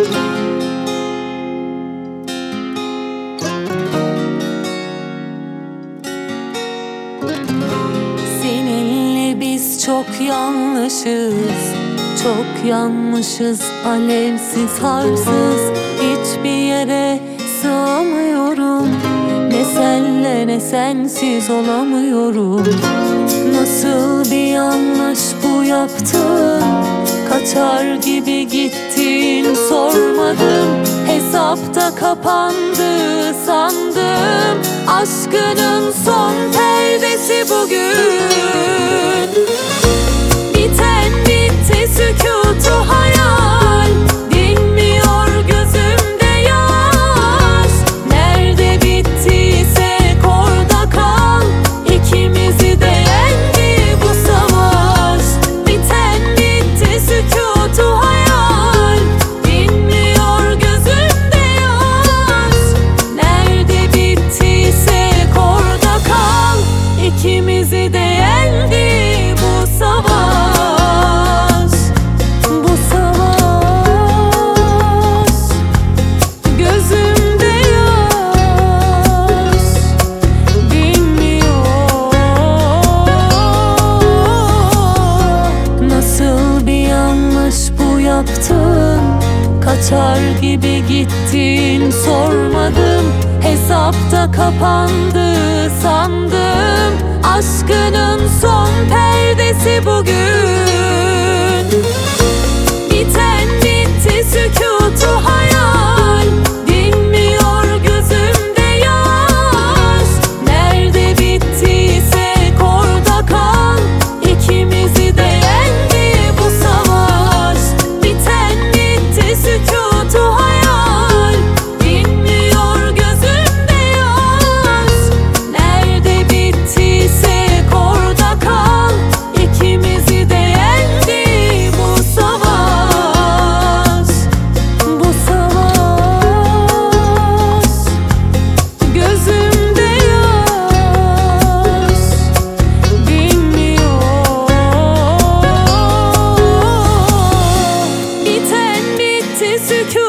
Seninle biz çok yanlışız, çok yanmışız. Alevsiz, harsız, hiçbir yere sığamıyorum. Ne senle ne sensiz olamıyorum. Nasıl bir yanlış bu yaptın? Kaçar gibi gittin, sormadım. Hesapta kapandı sandım. Aşkının son perdesi bugün. Biten bitti, sükutu hayal. Dinmiyor gözümde yaş. Nerede bittiyse orada kal. İkimizi de yendi bu savaş. Biten bitti, sükutu hayal. Dinmiyor gözümde yaş. Nerede bittiyse orada kal. İkimizi de yendi bu savaş. Bu savaş. Gözümde yaş. Dinmiyor. Nasıl bir yanlış bu yaptın? Kaçar gibi gittin, sormadım. Hesapta kapandı sandım. Aşkının son perdesi bugün. Biten bitti, sükutu hayal. Dinmiyor gözümde yaş. Nerede bittiyse orada kal. İkimizi de yendi bu savaş. Biten bitti, sükutu hayal. Dinmiyor gözümde yaş. Nerede bittiyse orada kal. İkimizi de yendi bu savaş. Bu savaş. Gözümde yaş. Dinmiyor. Biten bitti, sükût.